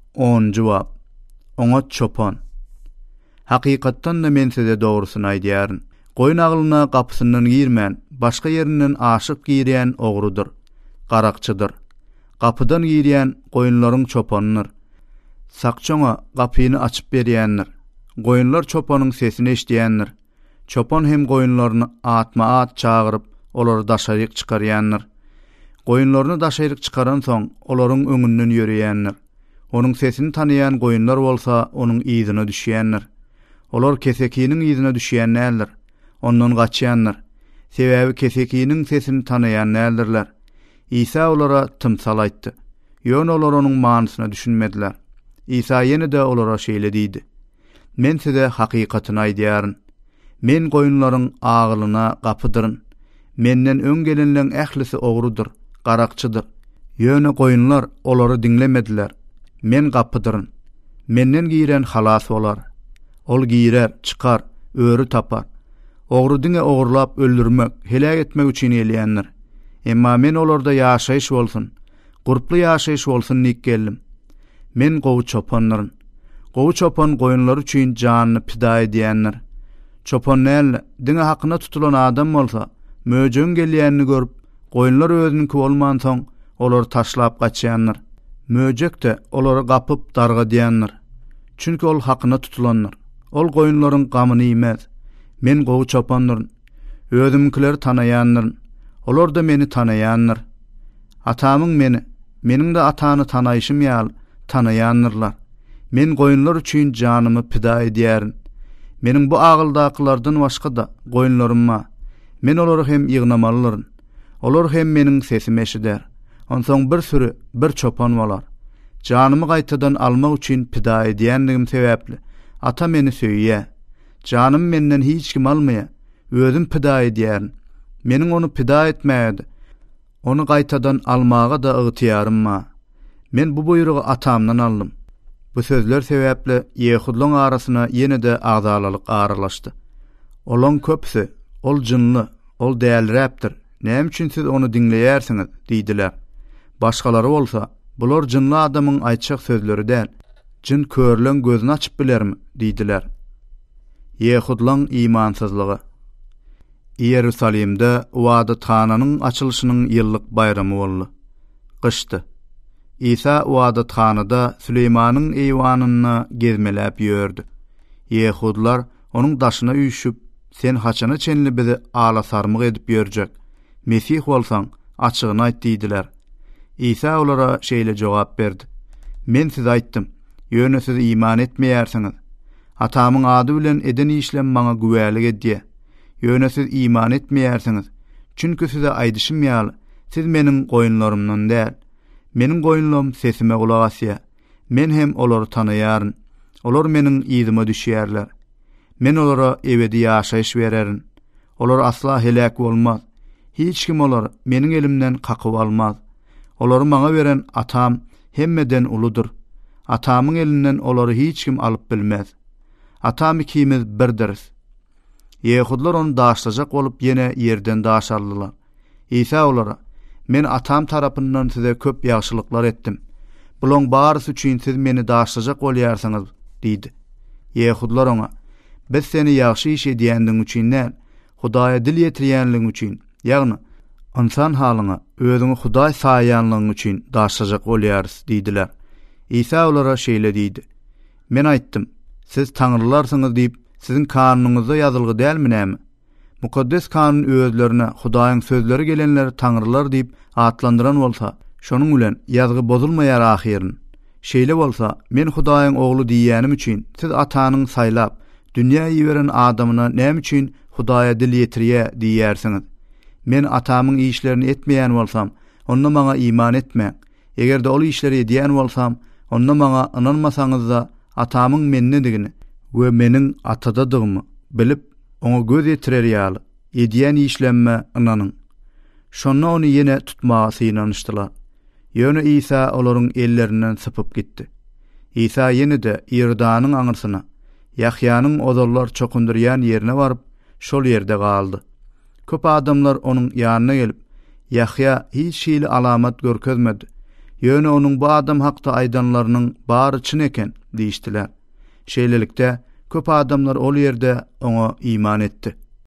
10 jogap. Oňa çopan. Hakykatdan da men size dogrusyny aýdýaryn. Goýun agylyna gapysynyň girmän, başga ýerinden aşyk girýän ogrudur, garakçydyr. Gapydan girýän goýunlaryň çopanynyr. Sakçoňa gapyny açyp berýändir. Goýunlar çopanyň sesini eşdýändir. Çopan hem goýunlaryny atma-at çagyryp, olary daşaryk çykarýandyr. Goýunlaryny daşaryk çykaran soň olaryň öňünden ýörýändir. Onuň sesini tanaýan goýunlar bolsa, onuň ýzyna düşýändir. Olar kesekiniň ýzyna düşýän näler? Ondan gaçýandyr. Sebäbi kesekiniň sesini tanaýan nälerler? İsa olara tymsal aýtdy. Ýöne olar onuň manysyna düşünmediler. İsa ýene-de olara şeýle diýdi. Men size hakykatyny aýdýaryn. Men goýunlaryň agylyna gapydyryn. Menden öň gelenleň ählisi ogrudur, garakçydyr. Ýöne goýunlar olary dinlemediler. Men gapydyryn. Menden giren halas bolar. Ol girer, çykar, öýrü tapar. Ogru diňe ogurlap öldürmek, helak etmek üçin elýändir. Emma men olarda ýaşaýyş bolsun, gurply ýaşaýyş bolsun nik geldim. Men gowy çopanyryň. Gowy çopan goýunlar üçin janyny pida edýändir. Çopan näle diňe hakyna tutulan adam bolsa, möjüň gelýänini görüp, goýunlar özüniki bolman soň olary taşlap gaçýandyr. Möjek de olary gapyp darga diýändir. Çünki ol hakyna tutulandyr. Ol goýunlaryň gamyny ýemez. Men gowy çopanyryň. Özümkileri tanaýandyr. Olar da meni tanaýandyr. Atamyň meni, meniň de atany tanaýşym ýaly tanaýandyrlar. Men goýunlar üçin janymy pida edýärin. Meniň bu agyldakylardan başga da goýunlarym bar. Men olary hem ýygnamalylaryn. Olar hem meniň sesimi eşider. Onsoň bir sürü bir çopan bolar. Janymy gaýtadan almak üçin pida edýändigim sebäpli ata meni söýýär. Janym menden hiç kim almaýar. Özüm pida edýärin. Meniň onu pida etmäge, onu gaýtadan almaga da ygtyýarym bar. Men bu buýrugy atamdan aldym. Bu sözler sebäpli Ýehudlaryň arasyna ýene-de agzalalyk aralaşdy. Olaň köpsi, ol jynly, ol dälräpdir. Näme üçin siz onu dinleýärsiňiz? diýdiler. Başgalary bolsa, bular jynly adamyň aýtjak sözleri däl. Jyn körlen gözüni açyp bilermi? diýdiler. Ýehudlaryň imansyzlygy. Ýerusalimde Wada Tananyň açylşynyň ýyllyk bayramy boldy. Gyşdy. İsa Wada Tanada Süleymanyň eýwanyna gezmeläp ýördi. Ýehudlar onuň daşyna üýşüp, sen haçana çenli bizi alasarmyk edip ýörjek. Mesih bolsaň açygyny aýt diýdiler. İsa olara şeýle jogap berdi. Men size aýtdym, ýöne siz iman etmeýärsiňiz. Atamyň ady bilen eden işlem maňa güwälik edýär. Ýöne siz iman etmeýärsiňiz. Çünki size aýdyşym ýaly, siz meniň goýunlarymdan däl. Meniň goýunlarym sesime gulak asýar. Men hem olary tanaýaryn. Olar meniň ýzyma düşýärler. Men olara ebedi ýaşaýyş bererin. Olar asla helak bolmaz. Hiç kim olary meniň elimden kakyp almaz. Olary maňa beren atam hemmeden uludur. Atamyň elinden olary hiç kim alyp bilmez. Atam ikimiz birdiriz. Ýehudlar onu daşlajak bolup ýene ýerden daşaldylar. İsa olara, men atam tarapyndan size köp ýagşylyklar etdim. Bulan barysy üçin siz meni daşlajak bolýarsyňyz, diýdi. Ýehudlar oňa, biz seni ýagşy iş edýändiň üçin näl, Hudaýa dil ýetirýänligiň üçin, ýagny insan halyňa özüňi Hudaý saýanlygyň üçin daşlajak bolýarys, diýdiler. İsa olara şeýle diýdi. Men aýtdym, siz taňrylarsınız diýip sizin kanunuňyzda ýazylgy dälmi näme? Mukaddes kanun özlerine Hudaýyň sözleri gelenleri taňrylar diýip atlandyran bolsa, şonuň bilen ýazgy bozulmaýar ahyryň. Şeýle bolsa, men Hudaýyň ogly diýýänim üçin siz atanyň saýlap, dünýäyi beren adamyna näme üçin Hudaýa dil ýetirýär diýýärsiňiz. Men atamyň işlerini etmeýän bolsam, onda maňa iman etmeň. Egerde ol işleri edýän bolsam, onda maňa inanmasaňyz da atamyň mennedigini we meniň atadadygymy bilip oňa göz ýetirer ýaly edýän işlemme inanyň. Şonda onu ýene tutmaga synanyşdylar. Ýöne İsa olaryň ellerinden sypyp gitdi. İsa ýene-de Ýerdanyň aňyrsyna, Ýahýanyň ozallar çokundurýan ýerine baryp, şol ýerde galdy. Köp adamlar onuň ýanyna gelip, Ýahýa hiç şeýle alamat görkezmedi. Ýöne onuň bu adam hakda aýdanlarynyň bary çyn eken diýişdiler. Şeýlelikde köp adamlar ol ýerde oňa iman etdi.